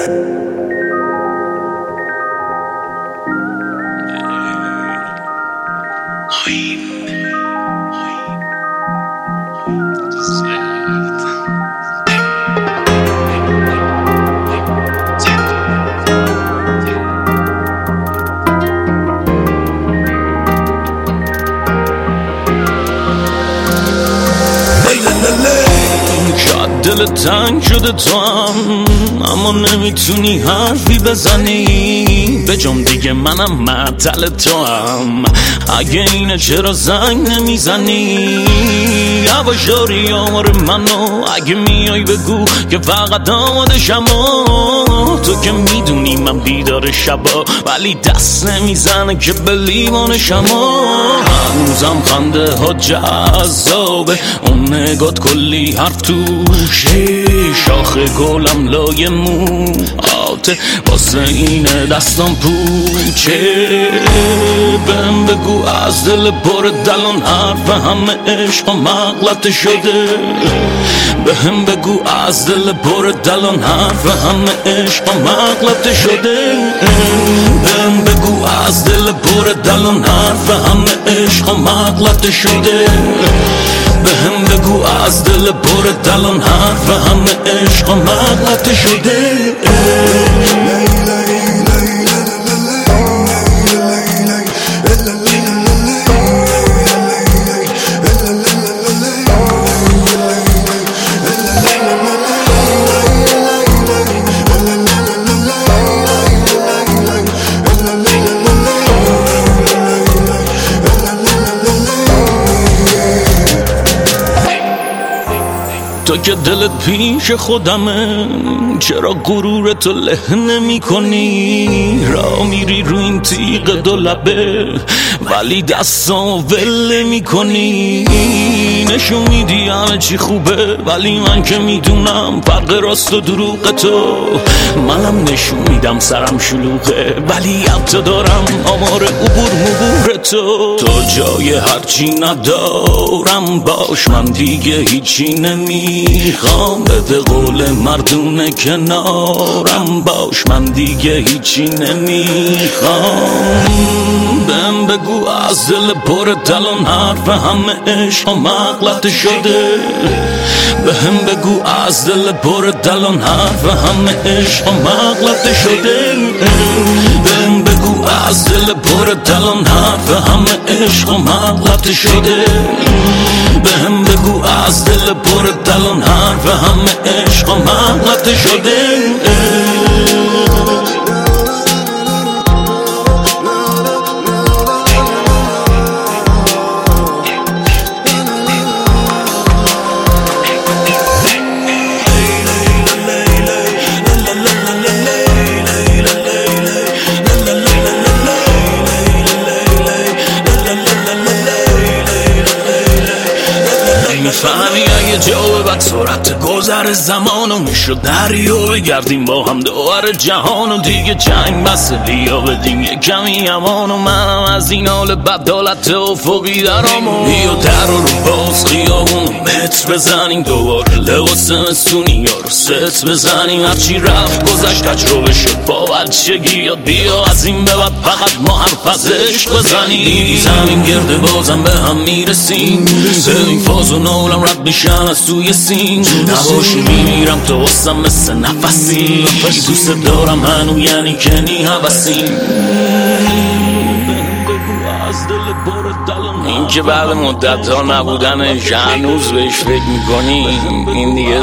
دل تنگ شده تو هم، اما نمیتونی حرفی بزنی به جام دیگه منم معطل تو هم. اگه اینه چرا زنگ نمیزنی؟ یواشاری آمار منو اگه میای بگو که فقط آمادشم. تو که میدونی من بیدار شبا ولی دست نمیزنه که به لیوانشم. هنوزم خنده ها جذابه، اون نگات کلی حرف توشه، شاخ گلم لای موهاته واسه اینه دستم پوچه. بهم بگو از دل پر دلان حرف همه عشق مغلطه شده. بهم بگو از دل پر دلان حرف همه عشق مغلطه شده. بهم بگو از دل پر دلان حرف همه عشق مغلطه شده. بهم بگو از دل پر دلان حرف همه عشق مغلطه شده. تو که دلت پیش خودمه، چرا غرور تو له نمی کنی؟ را میری رو این تیغ دو لبه ولی دستامو ول نمی کنی. نشون میدی همه چی خوبه ولی من که میدونم فرق راست و دروغ تو. منم نشون میدم سرم شلوغه ولی حتی دارم آمار عبور مبور تو. تو جای هرچی ندارم باش، من دیگه هیچی نمیخوام. به قول مردونه کنارم باش، من دیگه هیچی نمیخوام. بهم بگو از دل پر دلان حرف همه عشق مغلطه شده. بهم بگو از دل پر دلان حرف همه عشق مغلطه شده. بهم بگو از دل پر دلان حرف همه عشق مغلطه شده. بهم بگو از دل پر دلان حرف همه عشق مغلطه شده. میفهمی اگه جا بعد سرعت گذر زمانو میشد دریا بگردیم با هم دوباره جهانو. دیگه جنگ بس بیا بدیم یه کمی امانو. منم از این حال بدالت افقی درامو. بیا در رو باز خیابونو متر بزنیم دوباره لباس مستونی یا رو ست بزنیم. هرچی رفت گذشت تجربه شد با بچگی یاد. بیا از این به بعد فقط ما حرف از عشق بزنیم. زمین گرده بازم به هم میرسیم. ببین فاز و نولم رد میشن از توی سین. نباشی میمیرم تو واسم مثل نفسی. دوست دارم هنو یعنی کنی حوثیم. این که بعد مدت ها نبودنش هنوز بهش فکر میکنی این دیگه